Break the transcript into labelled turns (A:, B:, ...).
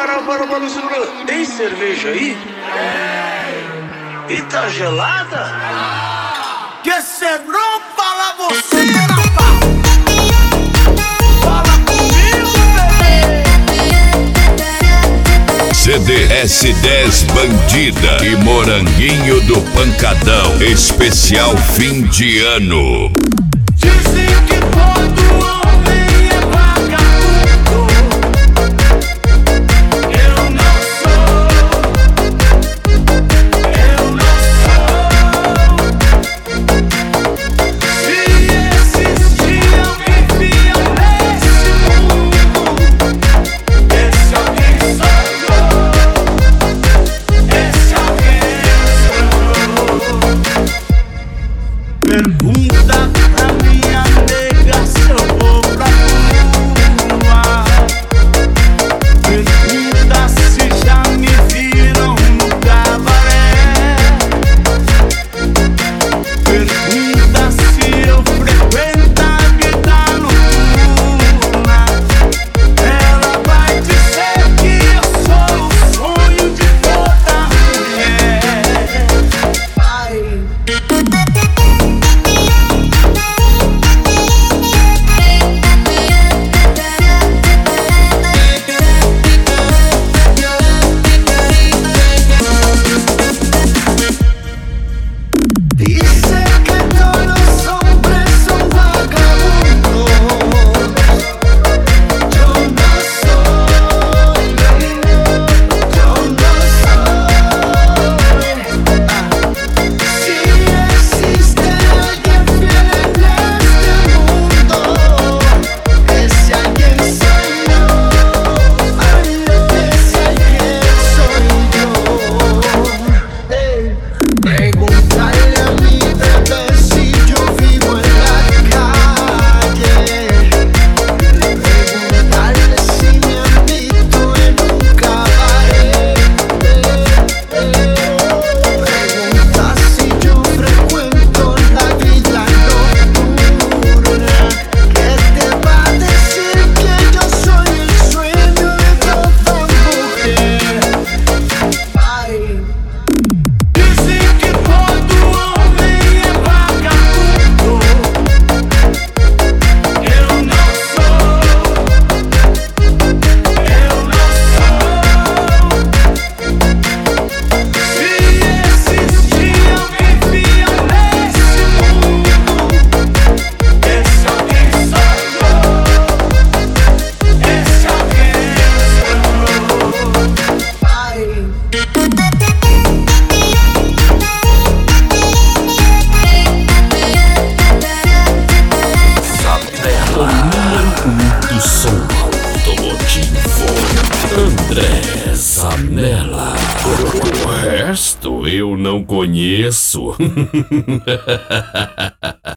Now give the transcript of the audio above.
A: para, segura. Tem cerveja aí? E tá gelada?
B: Que cê não fala você, rapaz. Fala comigo, bebê.
C: CDS10 Bandida e Moranguinho do Pancadão. Especial fim de ano.
B: Dizem que todo homem é vagabundo. Eu não sou. Se existir alguém fiel nesse mundo, esse alguém sou eu. Esse alguém sou eu. Pergunta pra minha nega se eu vou pra rua. Pergunta se já me viram no cabaré. Pergunta se eu frequento a vida noturna. Ela vai dizer que eu sou o sonho de toda mulher. Ai. Dice que todos los hombres son vagabundos. Yo no soy, yo no soy. Si existe alguien fiel en este mundo, ese alguien soy yo. Ay, ese alguien soy yo. Preguntarle a mi bebé si yo vivo en la calle. Preguntarle si me han visto en un cabaret. Pregunta si yo frecuento la vida nocturna. Que te va a decir que yo soy el sueño de toda mujer. Ay. Dizem que todo homem é vagabundo. Eu não sou. Se existir alguém fiel nesse mundo, esse alguém sou eu. Esse alguém sou eu. Ai.
D: Do som automotivo, André Zanella. O resto eu não conheço.